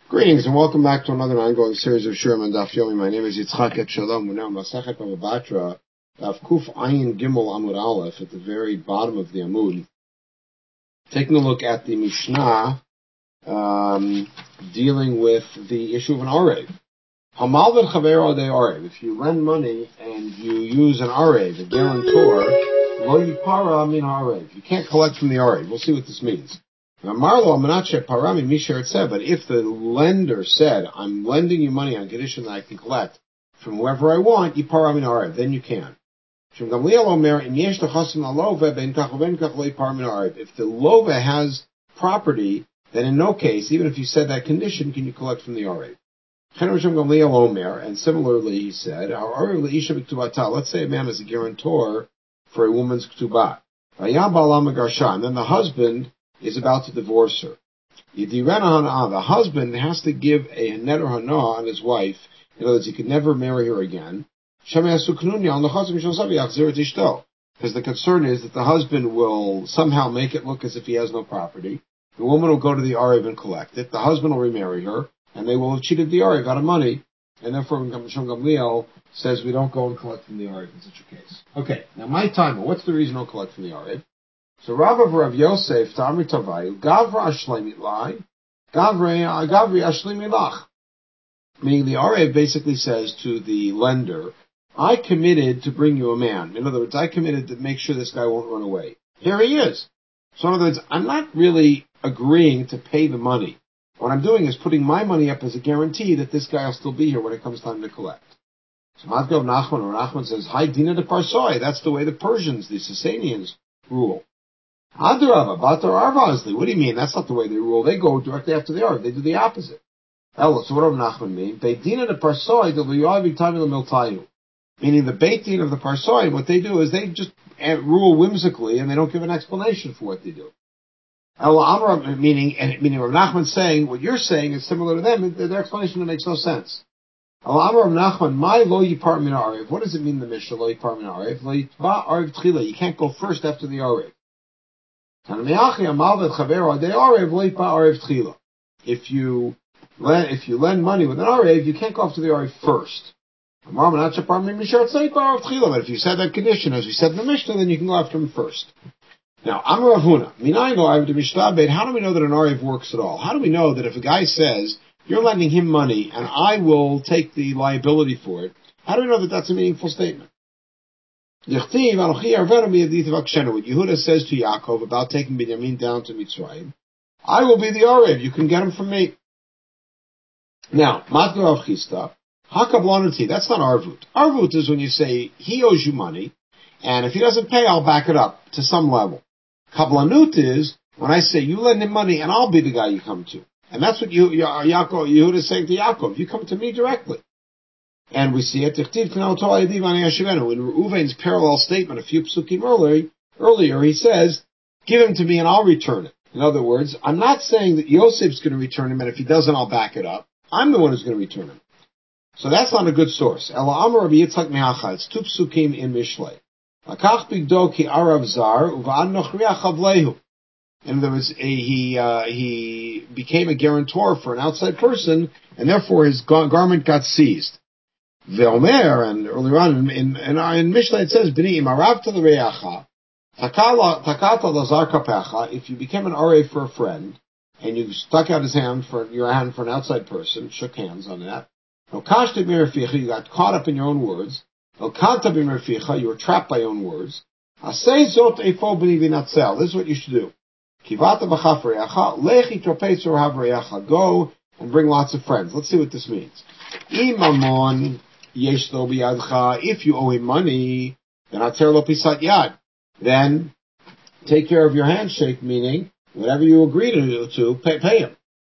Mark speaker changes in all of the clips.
Speaker 1: Greetings and welcome back to another ongoing series of Shurim and Daf Yomi. My name is Yitzchak Et Shalom. We're now Masachet Bava Batra, Daf Kuf Ayin Gimel Amud Aleph, at the very bottom of the Amud. Taking a look at the Mishnah, dealing with the issue of an Arev. Hamal v'Chavero de Arev. If you lend money and you use an Arev, a guarantor, lo yipara min Arev. You can't collect from the Arev. We'll see what this means. But if the lender said, I'm lending you money on condition that I can collect from whoever I want, then you can. If the lova has property, then in no case, even if you said that condition, can you collect from the arev. And similarly, he said, let's say a man is a guarantor for a woman's ketubah. And then the husband is about to divorce her. The husband has to give a neder hana on his wife. In other words, he could never marry her again. Because the concern is that the husband will somehow make it look as if he has no property. The woman will go to the Arev and collect it. The husband will remarry her, and they will have cheated the Arev out of money. And therefore, Shon Gamliel says we don't go and collect from the Arev in such a case. Okay, now my timer, what's the reason we don't collect from the Arev? So Rav of Rav Yosef, Ta'amri Tavayu, Gavra Ashlemit Lai, Gavri Ashlemit Lach. Meaning the Arev basically says to the lender, I committed to bring you a man. In other words, I committed to make sure this guy won't run away. Here he is. So in other words, I'm not really agreeing to pay the money. What I'm doing is putting my money up as a guarantee that this guy will still be here when it comes time to collect. So Madgav Nachman, or Nachman says, Hi Dina de Parsoi. That's the way the Persians, the Sasanians, rule. Adarabba, Batar Arvazli. What do you mean? That's not the way they rule. They go directly after the Arv. They do the opposite. Ella, so what does Nachman mean? Beitina de Parsoi de Luyavi Tamil Miltayu. Meaning the Beit Din of the Parsoi, what they do is they just rule whimsically and they don't give an explanation for what they do. Ella Amra, meaning Rav Nachman saying, what you're saying is similar to them, their explanation makes no sense. Ella Amra Rav Nachman, my lo yipar min Arev. What does it mean, the Mishnah, lo yipar min Arev? Lo yitba Arev tchila. You can't go first after the Arev. If you lend money with an Arev, you can't go after the Arev first. But if you said that condition, as we said in the Mishnah, then you can go after him first. Now, Amar Rav Huna, how do we know that an Arev works at all? How do we know that if a guy says, you're lending him money and I will take the liability for it, how do we know that that's a meaningful statement? What Yehuda says to Yaakov about taking Binyamin down to Mitzrayim, I will be the Arev, you can get him from me. Now, Matnu Rav Chisda, Hakablanuti, that's not Arvut. Arvut is when you say, he owes you money, and if he doesn't pay, I'll back it up to some level. Kablanut is when I say, you lend him money, and I'll be the guy you come to. And that's what Yehuda is saying to Yaakov, you come to me directly. And we see it, in Reuven's parallel statement, a few psukim earlier, he says, give him to me and I'll return it. In other words, I'm not saying that Yosef's going to return him, and if he doesn't, I'll back it up. I'm the one who's going to return him. So that's not a good source. Ela Amar Rabbi Yitzchak Mehacha, it's two psukim in Mishlei. Lakach bigdo ki arav zar, uva'ad nochriach avlehu. In other words, he became a guarantor for an outside person, and therefore his garment got seized. Ve'omer, and earlier on in Mishlei it says, B'ni imarav to the re'acha, takata lazar kapecha, if you became an Arev for a friend, and you stuck out your hand for an outside person, shook hands on that, you got caught up in your own words, you were trapped by your own words, this is what you should do. Go and bring lots of friends. Let's see what this means. If you owe him money, then take care of your handshake, meaning whatever you agree to pay him.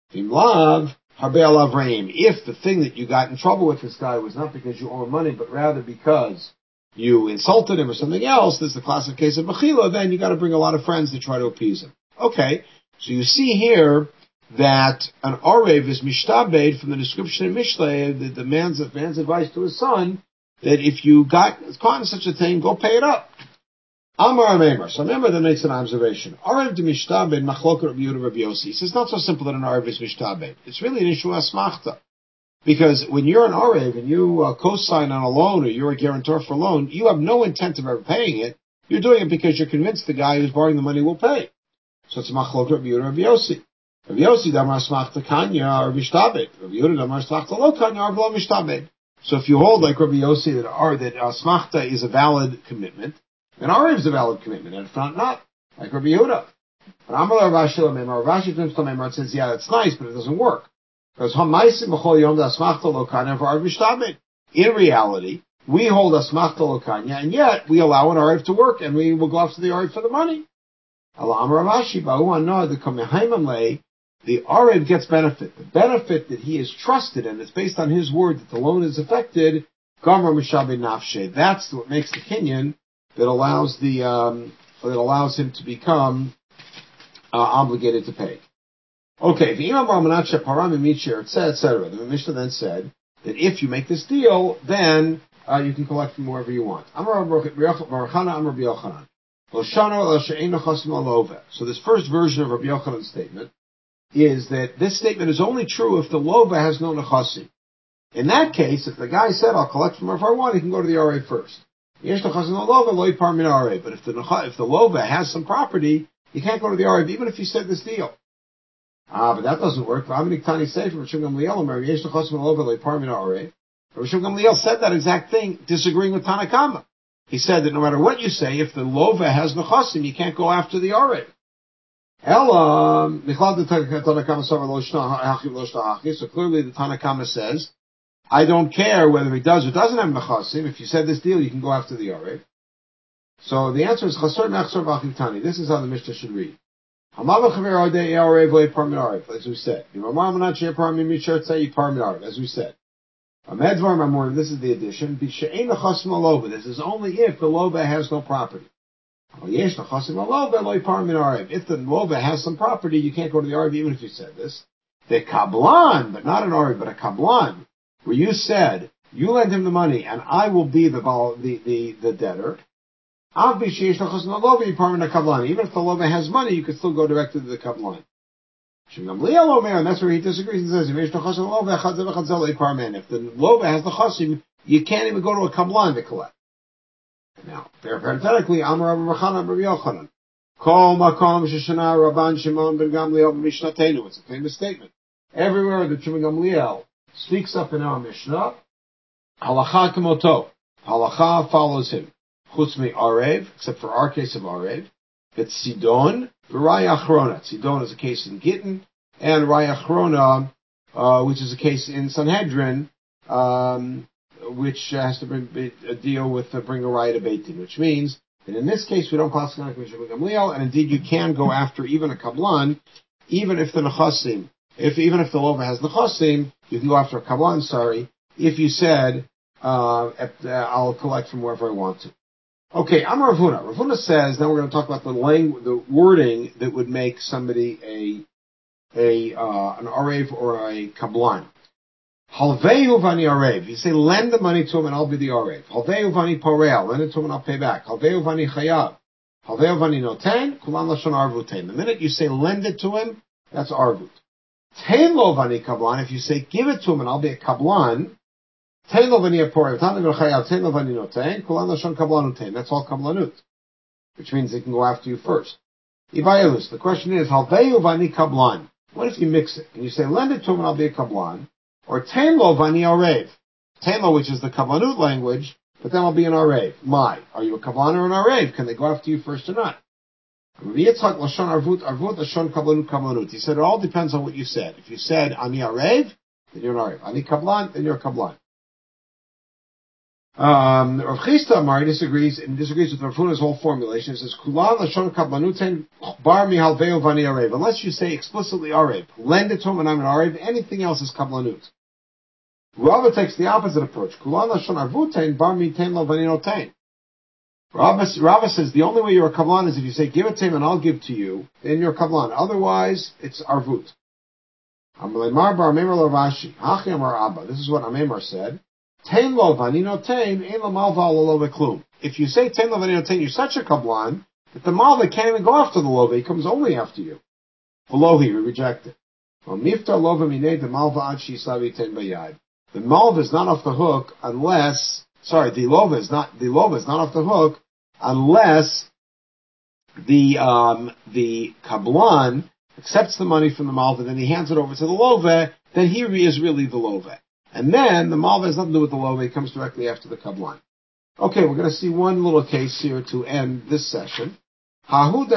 Speaker 1: If the thing that you got in trouble with this guy was not because you owe him money, but rather because you insulted him or something else, this is the classic case of Mechila, then you got to bring a lot of friends to try to appease him. Okay, so you see here that an Arev is mishtabed from the description in Mishlei, the man's advice to his son, that if you got caught in such a thing, go pay it up. Amar Amemar. So remember that makes an observation. Arev de mishtabed machlok Rabbi Yehuda Rabbi Yossi. He says it's not so simple that an Arev is mishtabed. It's really an issue of asmachta. Because when you're an Arev and you co-sign on a loan or you're a guarantor for a loan, you have no intent of ever paying it. You're doing it because you're convinced the guy who's borrowing the money will pay. So it's machlok Rabbi Yehuda Rabbi Yossi. Rabbi Yossi damar asmachta kanya or mishtabed. Rabbi Yehuda damar asmachta lo kanya or lo mishtabed. So if you hold like Rabbi Yossi that asmachta is a valid commitment, an Arev is a valid commitment, and if not, like Rabbi Yehuda. But Amar Rav Ashi Lamemar, Rav Ashi comes to Lamemar and says, yeah, that's nice, but it doesn't work. Because in reality, we hold asmachta lokanya, and yet we allow an Arev to work, and we will go after the Arev for the money. The Arev gets benefit. The benefit that he is trusted, and it's based on his word that the loan is affected. That's what makes the kinyan that allows him to become obligated to pay. Okay, the Imam Ramanat Parami Mitcher, etc. The Mishnah then said that if you make this deal, then you can collect from wherever you want. So this first version of Rabbi Yochanan's statement is that this statement is only true if the lova has no nechasim. In that case, if the guy said, I'll collect from wherever I want, he can go to the Arev first. But if the lova has some property, you can't go to the Arev, even if you said this deal. But that doesn't work. Rabbi Shimon Gamliel said that exact thing, disagreeing with Tanakama. He said that no matter what you say, if the lova has nechasim, you can't go after the Arev. So clearly the Tanakama says, I don't care whether he does or doesn't have nechasim. If you said this deal, you can go after the Arev. So the answer is chasor mechsor v'achivtani. This is how the Mishnah should read. As we said. As we said. This is the addition. This is only if the lova has no property. If the lova has some property, you can't go to the Arev even if you said this. The kablan, but not an Arev, but a kablan, where you said, you lend him the money and I will be the debtor. Even if the lova has money, you can still go directly to the kablan. And that's where he disagrees and says, if the lova has the chasim, you can't even go to a kablan to collect. Now, parenthetically, Amar Rabbi Yochanan. Kol makom sheshana Rabban Shimon ben Gamliel b'mishnatenu. It's a famous statement. Everywhere that Shimon Gamliel speaks up in our Mishnah, halacha kamoto. Halacha follows him. Chutz mi Arev, except for our case of Arev. It's Sidon, v'Raya Achrona. Sidon is a case in Gittin, and Raya Achrona, which is a case in Sanhedrin, which has to bring a riot of Beit Din, which means that in this case we don't pass on Shimon Gamliel, and indeed you can go after even a kablan, even if the lova has nechasim, you can go after a kablan. If you said I'll collect from wherever I want to. Okay, Amar Rav Huna. Rav Huna says now we're going to talk about the wording that would make somebody an arev or a kablan. Halvehu vani arev. You say, lend the money to him and I'll be the arev. Halvehu vani pareil. Lend it to him and I'll pay back. Halvehu vani chayav. Halvehu vani noten. Kulan lashon arvutein. The minute you say lend it to him, that's arvut. Tein lo vani kablan. If you say give it to him and I'll be a kablan, tein lo vani pareil. Tein lo chayav. Tein lo vani noten. Kulan lashon kablanutein. That's all kablanut. Which means they can go after you first. Ibayelus. The question is, halvehu vani kablan. What if you mix it? And you say lend it to him and I'll be a kablan. Or Tainlo vani arev. Tainlo, which is the kablanut language, but then I'll be an arev. Are you a kablan or an arev? Can they go after you first or not? He said it all depends on what you said. If you said ani arev, then you're an arev. Ani kablan, then you're a kablan. Rav Chisda Amar disagrees with Rav Huna's whole formulation. It says kulan lashon kablanutein bar mihalveo vani arev. Unless you say explicitly arev, lend it to him and I'm an arev. Anything else is kablanut. Rava takes the opposite approach. Kulan lashon arvutein bar mitain lo vani notein. Rava says the only way you're a kablan is if you say give it to him and I'll give to you. Then you're a kablan. Otherwise, it's arvut. This is what Amemar said. Tain lo vanino tain, ein lo malva lo klum. If you say tain lo vanino tain, you're such a kablan that the malva can't even go after the love, he comes only after you. Belohi, we reject it. The malva is not off the hook unless, the lova is not off the hook unless the kablan accepts the money from the malva, then he hands it over to the love, then he is really the love. And then the malva has nothing to do with the love, it comes directly after the kablan. Okay, we're going to see one little case here to end this session. It's a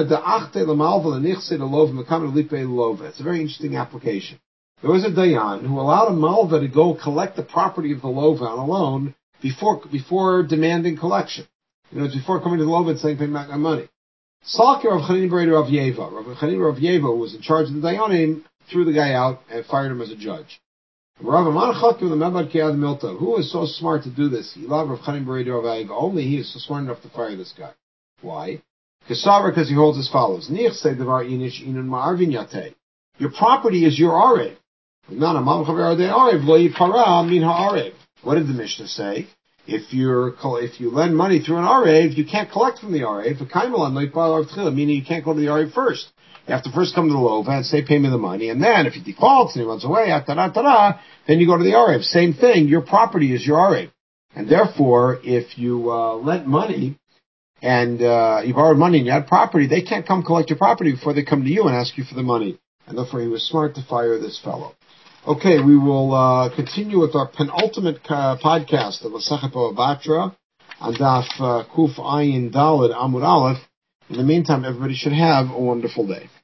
Speaker 1: very interesting application. There was a dayan who allowed a malva to go collect the property of the lova on a loan before demanding collection. Before coming to the lova and saying, pay back my money. Salki Rav Chanina Bereder Rav Yeva. Rav Chanina Rav Yeva, who was in charge of the dayanim, threw the guy out and fired him as a judge. Rav Aman Chakim the Mabad Kiad Milta, who is so smart to do this? He loved Rav Chanina Bereder Rav Yeva. Only he is so smart enough to fire this guy. Why? Because he holds as follows. Your property is your arev. What did the Mishnah say? If you lend money through an arev, you can't collect from the arev. Meaning you can't go to the arev first. You have to first come to the lova and say, pay me the money. And then if he defaults and he runs away, then you go to the arev. Same thing. Your property is your arev. And therefore, if you lent money, and you borrowed money and you had property, they can't come collect your property before they come to you and ask you for the money. And therefore he was smart to fire this fellow. Okay, we will continue with our penultimate podcast of Masechet Bava Batra on Daf Kuf Ayin Daled Amud Aleph. In the meantime, everybody should have a wonderful day.